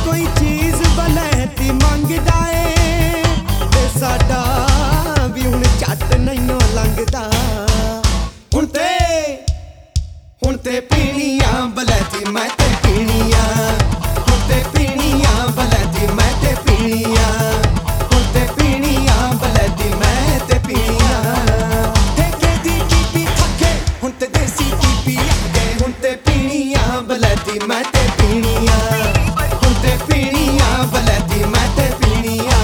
कोई चीज बलैती मंगदा ए ते साडा भी हुण झट नहीं लंघदा। हुण ते पीणियां बलैती मैं ते पीणियां, हुण ते पीणियां बलैती मैं ते पीणियां, हुण ते पीणियां बलैती मैं ते पीणियां। ठेके दी पीपी थके हुण ते देसी पीपी आगे, हुण ते पीणियां बलैती मैं ते पीणियां, हुण ते पीणियां बलैती मैं ते पीणियां।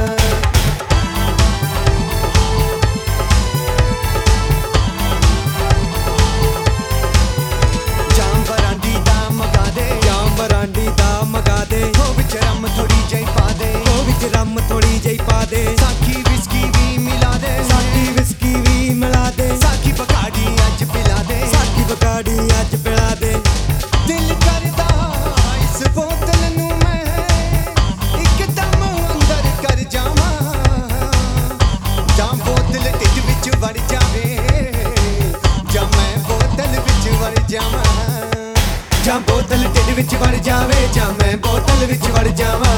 रम थोड़ी जही पा दे, साकी विस्की भी मिला दे, साकी विस्की भी मिला दे, साकी बकाड़ी अज पिला दे, साकी बकाड़ी अज पिला दे। दिल करदा इस बोतल नू मैं एकदम अंदर कर जावां, जां बोतल ढिड विच वड़ जावे, जां मैं बोतल विच वड़ जावां, जां बोतल ढिड विच वड़ जावे, जां मैं बोतल विच वड़ जावां।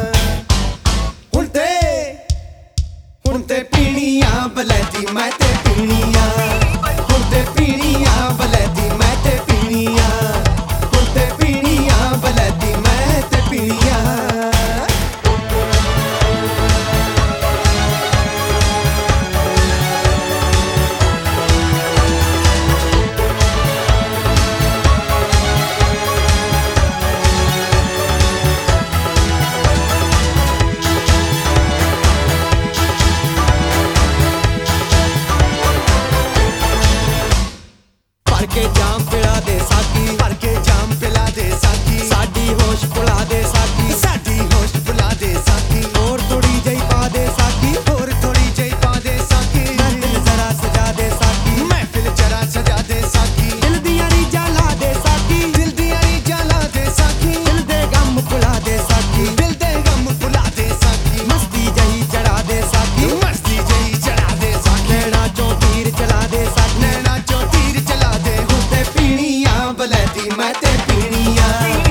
हुण ते पीणियां बलैती मैं ते पीणियां, हुण ते पीणियां बलैती मैं ते पीणियां, हुण ते पीणियां बलैती मैं ते पीणियां। भर के जाम पिला दे साकी, भर के जाम पिला दे साकी, साडी होश भुला दे साकी, साडी होश भुला दे साकी। होर थोड़ी जही पा दे साकी, होर थोड़ी जही पा दे साकी, महफिल जरा सजा दे साकी, महफिल जरा सजा दे साकी। दिल दियां रीझां ला दे साकी, दिल दियां रीझां ला दे साकी, दिल दे गम भुला दे साकी, दिल दे गम भुला दे साकी। मस्ती जही चढ़ा दे साकी, मस्ती जही चढ़ा दे साकी। नैना चों तीर चला दे साकी, नैना चों तीर चला दे। हुण ते पीणियां बलैती मैं ते पीणियां।